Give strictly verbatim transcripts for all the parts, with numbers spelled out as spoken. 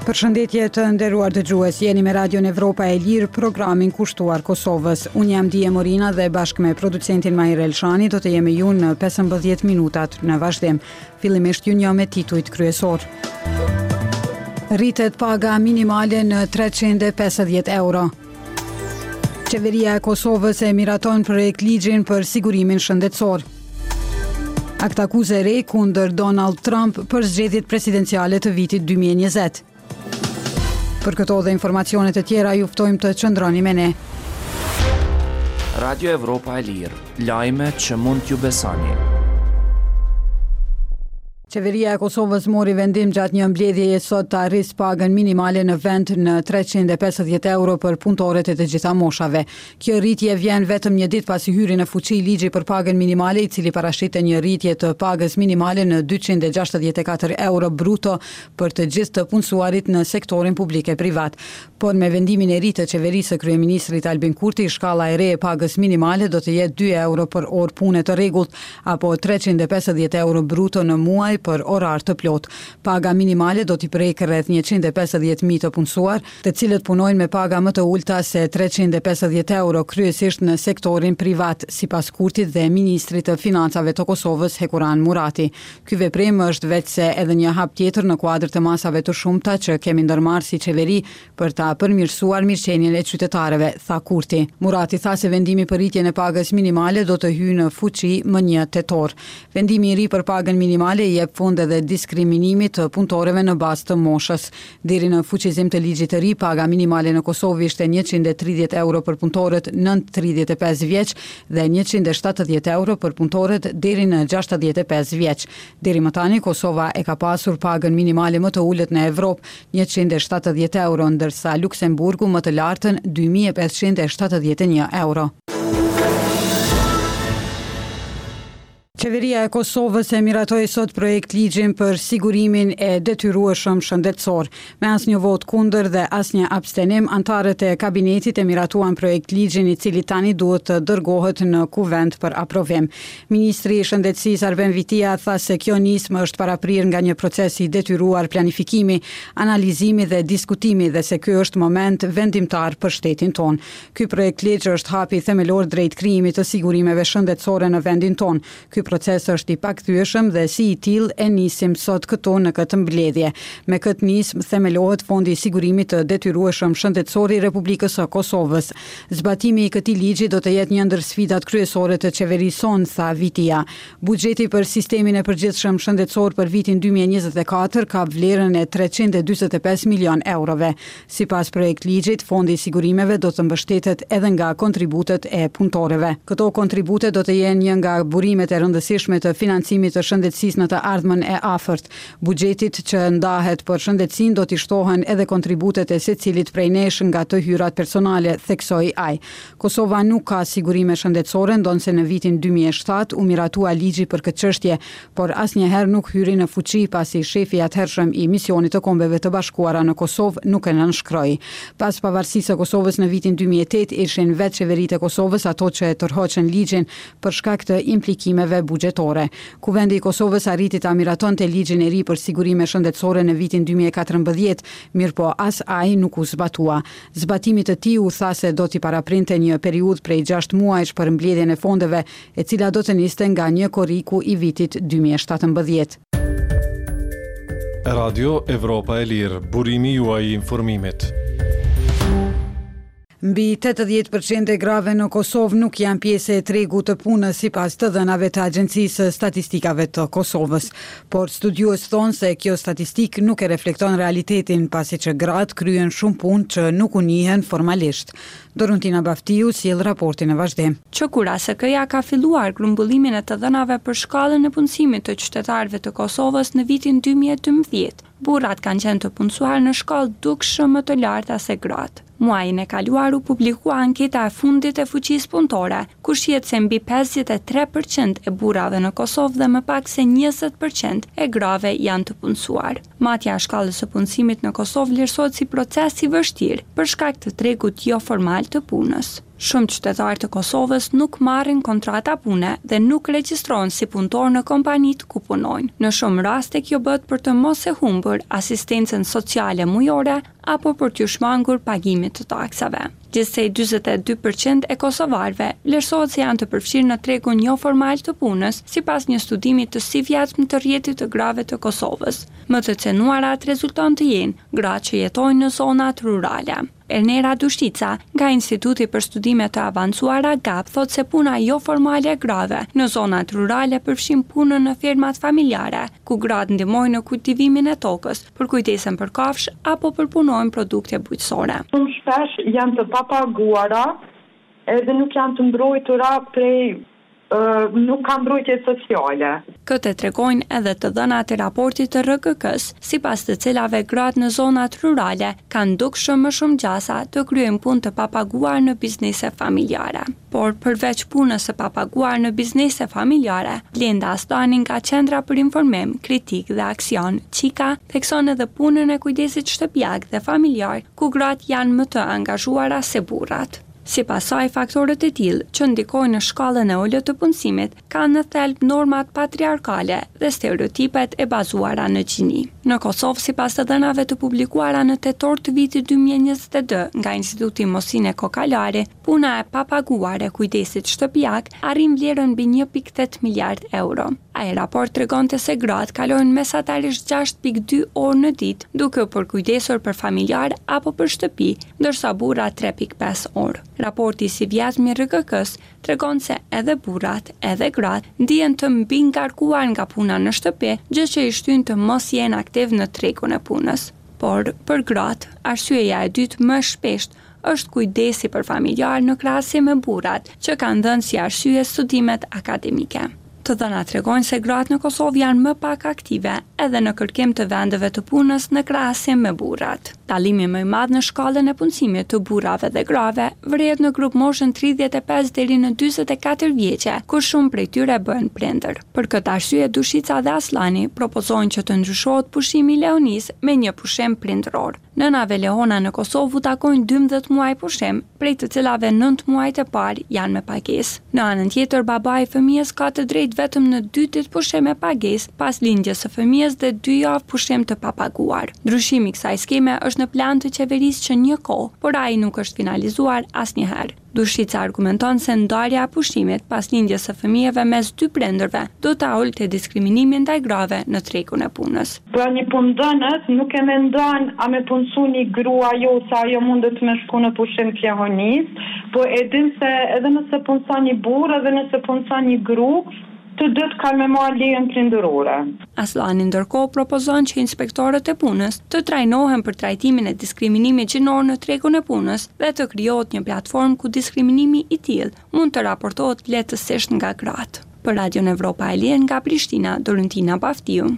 Përshëndetje të nderuar dëgjues, jeni me Radion Evropa e Lirë, programin kushtuar Kosovës. Unë jam Dije Morina dhe bashkë me producentin Mahir Elshani do të jemi ju në pesëmbëdhjetë minutat në vazhdim. Fillimisht ju një me titujt kryesor. Rritet paga minimale në treqind e pesëdhjetë euro. Qeveria e Kosovës e miraton projekt ligjin për sigurimin shëndetësor. Akt akuze re kundër Donald Trump për zgjedhjet presidenciale të vitit dy mijë e njëzet. Për këto dhe informacionet e tjera ju ftojmë të qëndroni me ne. Radio Evropa e Lirë, lajme që mund t'ju besoni. Qeveria e Kosovës mori vendim gjatë një mbledhjeje sot të arrisë pagën minimale në vend në treqind e pesëdhjetë euro për punëtorët e të gjitha moshave. Kjo rritje vjen vetëm një ditë pasi hyri në fuqi ligji për pagën minimale, i cili parashite një rritje të pagës minimale në dyqind e gjashtëdhjetë e katër euro bruto për të gjithë të punësuarit në sektorin publik e privat. Por me vendimin e ri të qeverisë së kryeministrit Albin Kurti, shkalla e re e pagës minimale do të jetë dy euro për orë pune të rregullt apo treqind e pesëdhjetë euro bruto në muaj për orar të plot. Paga minimale do t'i prejkë rreth njëqind e pesëdhjetë mijë të punësuar, të cilët punojnë me paga më të ulta se treqind e pesëdhjetë euro, kryesisht në sektorin privat, sipas Kurtit dhe ministrit të financave të Kosovës Hekuran Murati. Ky veprim është veç se edhe një hap tjetër në kuadër të masave të shumta që kemi ndërmarrë si qeveri për ta përmirësuar mirëqenien e qytetarëve, tha Kurti. Murati tha se vendimi për rritjen e pagës minimale do të hyjë në fuqi më një tetor. Vendimi i ri për pagën minimale i jep fund edhe diskriminimit të punëtorëve në bazë të moshës. Deri në fuqizim të ligjit të ri, paga minimale në Kosovë ishte njëqind e tridhjetë euro për punëtorët nën tridhjetë e pesë vjeç dhe njëqind e shtatëdhjetë euro për punëtorët deri në gjashtëdhjetë e pesë vjeç. Deri më tani Kosova e ka pasur pagën minimale më të ulët në Evropë, njëqind e shtatëdhjetë euro, ndërsa Luksemburgu më të lartën dy mijë e pesëqind e shtatëdhjetë e një euro. Qeveria e Kosovës e miratoi sot projekt ligjin për sigurimin e detyrueshëm shëndetësor. Me asnjë vot kundër dhe asnjë abstenim, antarët e kabinetit e miratuan projekt ligjin, i cili tani duhet të dërgohet në kuvend për aprovim. Ministri i Shëndetësisë Arben Vitia tha se kjo nismë është paraprir nga një proces i detyruar planifikimi, analizimi dhe diskutimi dhe se ky është moment vendimtar për shtetin ton. Ky projekt ligj është hapi themelor drejt krijimit të sigurimeve shëndetësore në vendin ton. Ky proces është i pakthyeshëm dhe si i tillë e nisim sot këtu në këtë mbledhje. Me këtë nismë themelohet Fondi i Sigurimit të Detyrueshëm Shëndetësor i Republikës së Kosovës. Zbatimi i këtij ligji do të jetë një ndër sfidat kryesore të qeverisë sonë, tha Vitia. Buxheti për sistemin e përgjithshëm shëndetësor për vitin dy mijë e njëzet e katër ka vlerën e treqind e dyzet e pesë milion eurove. Sipas projekt ligjit, Fondi i Sigurimeve do të mbështetet edhe nga kontributet e punëtorëve. Këto kontribute do të jenë një nga burimet e rëndësishme të financimit të shëndetësisë në të ardhmen e afërt. Buxhetit që ndahet për shëndetësinë do t'i shtohen edhe kontributet e secilit prej nesh nga të hyrat personale, theksoi ai. Kosova nuk ka sigurime shëndetësore, ndonse në vitin dy mijë e shtatë u miratua ligji për këtë çështje, por asnjëherë nuk hyri në fuqi pasi shefi i atëhershëm i misionit të Kombeve të Bashkuara në Kosovë nuk e nënshkroi. Pas pavarësisë së Kosovës në vitin dy mijë e tetë, ishin vetë qeveritë e Kosovës ato që e tërhoqën ligjin për shkak të implikimeve buxhetore. Kuvendi i Kosovës arriti ta miratonte ligjin e ri për sigurime shëndetësore në vitin dy mijë e katërmbëdhjetë, mirëpo as ai nuk u zbatua. Zbatimi i tij u tha se do t'i paraprinte një periudhë prej gjashtë muajsh për mbledhjen e fondeve, e cila do të niste nga një korriku i vitit dy mijë e shtatëmbëdhjetë. Radio Evropa e Lirë, burimi juaj i informimit. Mbi tetëdhjetë përqind e grave në Kosovë nuk janë pjesë e tregut të punës sipas të dhënave të Agjencisë së Statistikave të Kosovës, por studiues thonë se kjo statistikë nuk e reflekton realitetin, pasi që gratë kryen shumë punë që nuk u njihen formalisht. Dorontina Baftiu sjell raportin e vazhdim. Q K S K-ja ka filluar grumbullimin e të dhënave për shkallën e punësimit të qytetarëve të Kosovës në vitin dy mijë e dymbëdhjetë. Burrat kanë qenë të punësuar në shkallë dukshëm më të larta se gratë. Muajin e kaluar u publikua anketa e fundit e fuqisë punëtore, ku shihet se mbi pesëdhjetë e tre përqind e burrave në Kosovë dhe më pak se njëzet përqind e grave janë të punësuar. Matja e shkallës së punësimit në Kosovë vlerësohet si proces i vështirë për shkak të tregut jo formal të punës. Shumë qytetarë të Kosovës nuk marrin kontrata pune dhe nuk regjistrohen si punëtor në kompanitë ku punojnë. Në shumë raste kjo bëhet për të mos e humbur asistencën sociale mujore apo për t'u shmangur pagimit të taksave. Gjithsej dyzet e dy përqind e kosovarëve vlerësohet se janë të përfshirë në tregun jo formal të punës, sipas një studimi të si vjetëm të rrjetit të grave të Kosovës. Më të cenuarat rezulton të jenë gratë që jetojnë në zonat rurale. Ernera Dushtica, nga Instituti për Studime të Avancuara G A P, thot se puna jo formale e grave në zonat rurale përfshin punën në fermat familjare, ku gratë ndihmojnë në kultivimin e tokës, për kujtesën për kafsh apo përpunojnë produkte bujqësore. Shumë shpesh janë të papaguara, edhe nuk janë të mbrojtura prej Uh, nuk ka mbrojtje sociale. Këtë tregojnë edhe të dhënat e raportit të R K K-s, sipas të cilave gratë në zonat rurale kanë dukshëm më shumë gjasa të kryejnë punë të papaguar në biznese familjare. Por përveç punës së papaguar në biznese familjare, Blenda Astani nga Qendra për Informim, Kritik dhe Aksion, Qika, thekson edhe punën e kujdesit shtëpiak dhe familjar, ku gratë janë më të angazhuara se burrat. Si pasaj, faktorët e tillë që ndikojnë në shkallën e ulët të punësimit kanë në thelb normat patriarkale dhe stereotipet e bazuara në gjini. Në Kosovë, sipas të dhënave të publikuara në tetor të vitit dy mijë e njëzet e dy nga Instituti Mosine Kokalari, puna e papaguar e kujdesit shtëpiak arrin vlerën mbi një pikë tetë miliard euro. Ai raport tregonte se gratë kalojnë mesatarisht gjashtë pikë dy orë në ditë, duke u përkujdesur për familjar apo për shtëpi, ndërsa burrat tre pikë pesë orë. Raporti si vjetëm i R K K-s tregon se edhe burrat, edhe gratë ndihen të mbi ngarkuar nga puna në shtëpi, gjë që i shtyn të mos jenë aktiv në tregun e punës. Por për gratë, arsyeja e dytë më shpesht është kujdesi për familjar në krahasim me burrat, që kanë dhënë si arsye studimet akademike. Të dhënat tregojnë se gratë në Kosovë janë më pak aktive edhe në kërkim të vendeve të punës në krahasim me burrat. Dallimi më i madh në shkallën e punësimit të burrave dhe grave vret në grup moshën tridhjetë e pesë deri në dyzet e katër vjeçe, ku shumë prej tyre bëhen prindër. Për këtë arsye, Dushica dhe Aslani propozojnë që të ndryshohet pushimi i Leonis me një pushim prindëror. Nënave Leona në Kosovë u takojnë dymbëdhjetë muaj pushim, prej të cilave nëntë muajt e parë janë me pagesë. Në anën tjetër, babai i fëmijës ka të drejtë vetëm në dy ditë pushim me pagesë pas lindjes së fëmijës dhe dy javë pushim të papaguar. Ndryshimi i kësaj skeme është në plan të qeverisë që një kohë, por ai nuk është finalizuar asnjëherë. Dushica argumenton se ndarja e pushimit pas lindjes së fëmijëve mes dy prindërve do ta ulte diskriminimin ndaj grave në tregun e punës. Pra një punëdhënës nuk e mendon a me punësu një grua jo sa ajo mundet me shku në pushim plehonis, po e din se edhe nëse punëson një burrë edhe nëse punëson një gru, të dytë kanë me marrë lejen prindërore. Aslani ndërkohë propozon që inspektorët e punës të trajnohen për trajtimin e diskriminimit gjinor në tregun e punës dhe të krijohet një platformë ku diskriminimi i tillë mund të raportohet lehtësisht nga gratë. Për Radio Evropa e Lirë nga Prishtina, Dorentina Baftiu.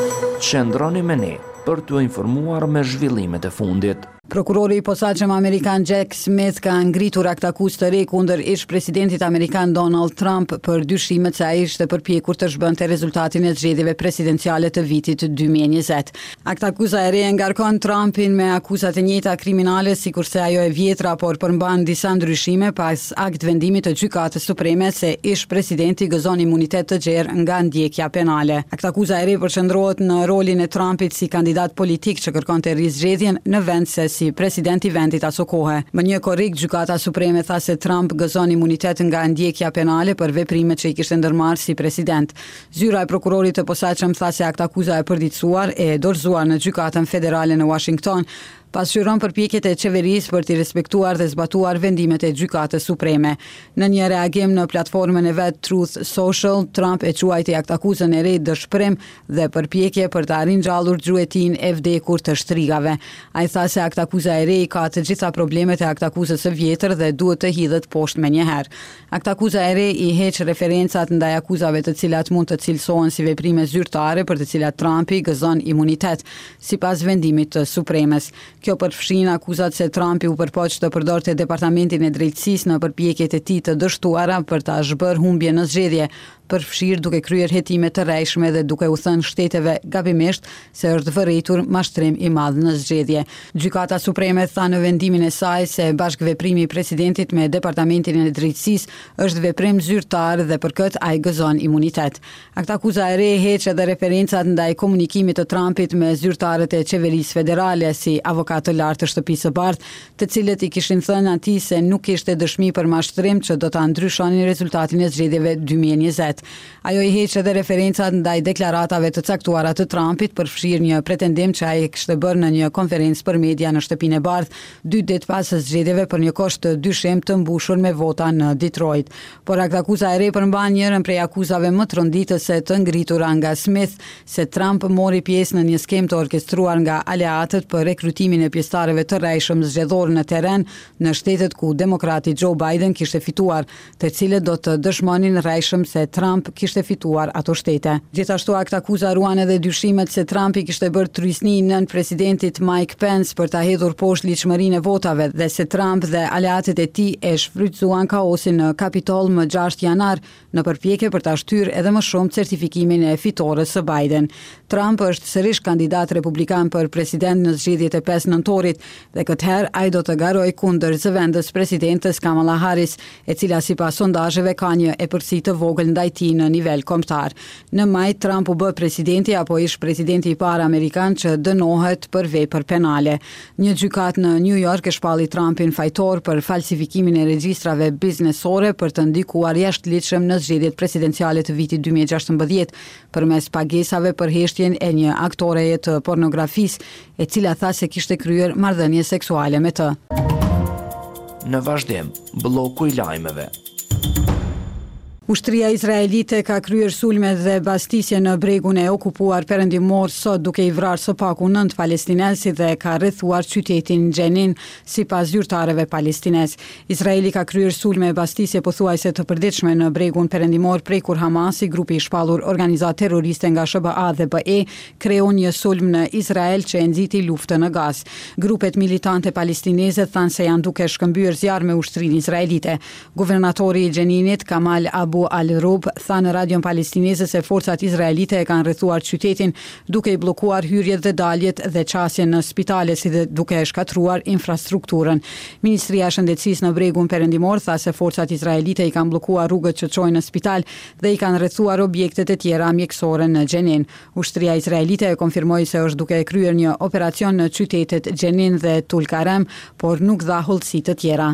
Qëndroni me ne për t'u informuar me zhvillimet e fundit. Prokurori i posaçëm amerikan Jack Smith ka ngritur aktakuzë të re kundër ish-presidentit amerikan Donald Trump për dyshimet se ai ishte përpjekur të zhbënte rezultatin e zgjedhjeve presidenciale të vitit dy mijë e njëzet. Aktakuza e re ngarkon Trumpin me akuzat e njëjta kriminale, sikurse ajo e vjetra, por përmban disa ndryshime pas akt vendimit të Gjykatës Supreme se ish-presidenti gëzon imunitet të gjerë nga ndjekja penale. Aktakuza e re përqendrohet në rolin e Trumpit si kandidat politik që kërkonte rizgjedhjen në vend se si president i vendit aso kohe. Më një korrik, Gjykata Supreme tha se Trump gëzon imunitet nga ndjekja penale për veprimet që i kishte ndërmarrë si president. Zyra e prokurorit të posaçëm tha se aktakuza e përditësuar e dorëzuar në Gjykatën Federale në Washington pasqyron përpjekjet e qeverisë për të respektuar dhe zbatuar vendimet e Gjykatës Supreme. Në një reagim në platformën e vet Truth Social, Trump e quajti aktakuzën e re dëshpërim dhe përpjekje për të arrinjallur gjuetin e vdekur të shtrigave. Ai tha se aktakuza e re ka të gjitha problemet e aktakuzës së vjetër dhe duhet të hidhet poshtë menjëherë. Aktakuza e re i heq referencat ndaj akuzave të cilat mund të cilësohen si veprime zyrtare për të cilat Trumpi gëzon imunitet, sipas vendimit të Supremes. Kjo përfshin akuzat se Trumpi u përpoq të përdorte Departamentin e Drejtësisë në përpjekjet e tij të dështuara për ta zhbërë humbje në zgjedhje, përfshirë duke kryer hetime të rrejshme dhe duke u thënë shteteve gabimisht se është vërejtur mashtrim i madh në zgjedhje. Gjykata Supreme tha në vendimin e saj se bashkëveprimi i presidentit me Departamentin e Drejtësisë është veprim zyrtar dhe për këtë ai gëzon imunitet. Aktakuza e re heq edhe referencat ndaj komunikimit të Trumpit me zyrtarët e qeverisë federale si avokat të lartë të shtëpisë së bardhë, të cilët i kishin thënë atij se nuk kishte dëshmi për mashtrim që do ta ndryshonin rezultatin e zgjedhjeve dy mijë e njëzet. Ajo i heq edhe referencat ndaj deklaratave të caktuara të Trumpit, përfshirë një pretendim që ai kishte bërë në një konferencë për media në shtëpinë e bardhë dy ditë pas zgjedhjeve për një kohë të dyshim të mbushur me vota në Detroit. Por aktakuza e re përmban njërin prej akuzave më të rënditëse të ngritura nga Smith, se Trump mori pjesë në një skemë të orkestruar nga aleatët për rekrutimin e pjesëtarëve të rrejshëm zgjedhor në terren në shtetet ku demokrati Joe Biden kishte fituar, të cilët do të dëshmonin rrejshëm se Trump kishte fituar ato shtete. Gjithashtu aktakuza ruan edhe dyshimet se Trumpi kishte bërë trysni nën presidentit Mike Pence për ta hedhur poshtë ligjshmërinë e votave dhe se Trump dhe aleatët e tij e shfrytzuan kaosin në Kapitol më gjashtë janar në përpjekje për ta shtyrë edhe më shumë certifikimin e fitores së Biden. Trump është sërish kandidat republikan për president në zgjedhjet e pesë nëntorit dhe këtë herë ai do të garojë kundër zëvendës presidentes Kamala Harris, e cila sipas sondazheve ka një epërsi të vogël ndaj tij në nivel kombëtar. Në maj Trump u bë presidenti apo ish presidenti i parë amerikan që dënohet për vepër penale. Një gjykatë në New York e shpalli Trumpin fajtor për falsifikimin e regjistrave biznesore për të ndikuar jashtëligjshëm në zgjedhjet presidenciale të vitit dy mijë e gjashtëmbëdhjetë përmes pagesave për heshtjen e një aktoreje të pornografisë, e cila tha se kishte kryer marrëdhënie seksuale me të. Në vazhdim, bloku i lajmeve. Ushtria izraelite ka kryer sulme dhe bastisje në bregun e okupuar perëndimor sot, duke i vrarë së paku nëntë palestinesi dhe ka rrethuar qytetin Jenin, sipas zyrtarëve palestinez. Izraeli ka kryer sulme e bastisje pothuajse të përditshme në bregun perëndimor prej kur Hamasi, grupi i shpallur organizatë terroriste nga S B A dhe B E, kreu një sulm në Izrael që e nxiti luftën në Gaz. Grupet militante palestineze thanë se janë duke shkëmbyer zjarr me ushtrinë izraelite. Guvernatori i Jeninit Kamal Abu Al-Rub tha në radion palestineze se forcat izraelite e kanë rrethuar qytetin duke i bllokuar hyrjet dhe daljet dhe qasjen në spitale, si dhe duke e shkatruar infrastrukturën. Ministria e Shëndetësisë në bregun perëndimor tha se forcat izraelite i kanë bllokuar rrugët që çojnë në spital dhe i kanë rrethuar objektet e tjera mjekësore në Jenin. Ushtria izraelite e konfirmoi se është duke e kryer një operacion në qytetet Jenin dhe Tulkarem, por nuk dha hollësi të tjera.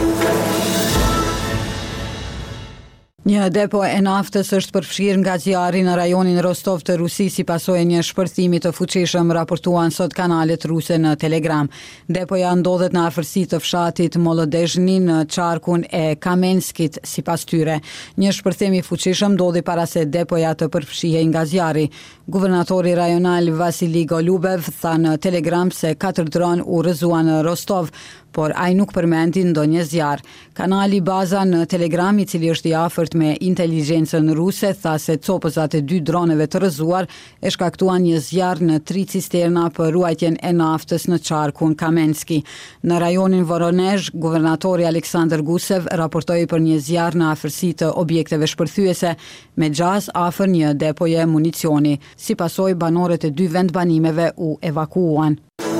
Një depo e naftës është përfshirë nga zjarri në rajonin Rostov të Rusisë si pasojë një shpërthimi të fuqishëm, raportuan sot kanalet ruse në Telegram. Depoja ndodhet në afërsi të fshatit Molodezhny në qarkun e Kamenskit, sipas tyre. Një shpërthim i fuqishëm ndodhi para se depoja të përfshihej nga zjarri. Guvernatori rajonal Vasili Golubev tha në Telegram se katër dron u rrëzuan në Rostov, por ai nuk përmendi ndonjë zjarr. Kanali Baza në Telegram, i cili është i afërt me inteligjencën ruse, tha se copëzat e dy droneve të rrëzuar e shkaktuan një zjarr në tri cisterna për ruajtjen e naftës në qarkun Kamenski. Në rajonin Voronezh, guvernatori Aleksandr Gusev raportoi për një zjarr në afërsi të objekteve shpërthyese me gjas afër një depoje municioni. Si pasojë, banorët e dy vendbanimeve u evakuuan.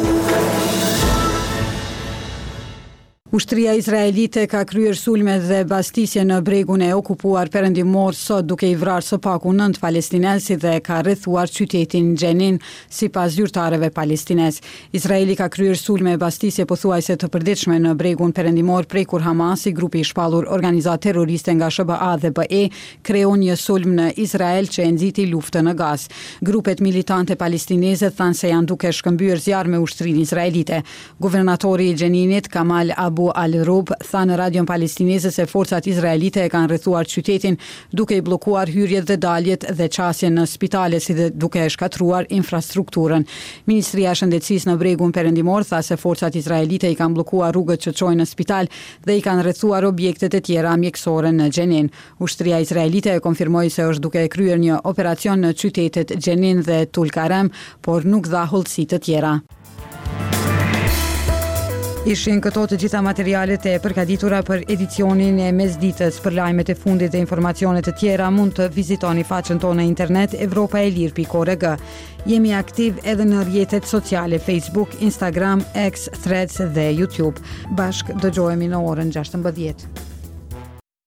Ushtria izraelite ka kryer sulme dhe bastisje në bregun e okupuar perëndimor sot, duke i vrarë së paku nëntë palestinesi dhe ka rrethuar qytetin Jenin, sipas zyrtarëve palestinez. Izraeli ka kryer sulme e bastisje pothuajse të përditshme në bregun perëndimor prej kur Hamasi, grupi i shpallur organizatë terroriste nga S B A dhe B E, kreu një sulm në Izrael që e nxiti luftën në Gaz. Grupet militante palestineze thanë se janë duke shkëmbyer zjarr me ushtrinë izraelite. Guvernatori i Jeninit Kamal Abu Al-Rub tha në radion palestineze se forcat izraelite e kanë rrethuar qytetin duke i bllokuar hyrjet dhe daljet dhe qasjen në spitale, si dhe duke e shkatruar infrastrukturën. Ministria e Shëndetësisë në bregun perëndimor tha se forcat izraelite i kanë bllokuar rrugët që çojnë në spital dhe i kanë rrethuar objektet e tjera mjekësore në Jenin. Ushtria izraelite e konfirmoi se është duke e kryer një operacion në qytetet Jenin dhe Tulkarem, por nuk dha hollësi të tjera. Ishin këto të gjitha materialet e përgatitura për edicionin e mesditës. Për lajmet e fundit dhe informacione të tjera mund të vizitoni faqen tonë në internet evropaelir pikë org. Jemi aktiv edhe në rrjetet sociale Facebook, Instagram, X, Threads dhe YouTube. Bashk dëgjohemi në orën gjashtëmbëdhjetë.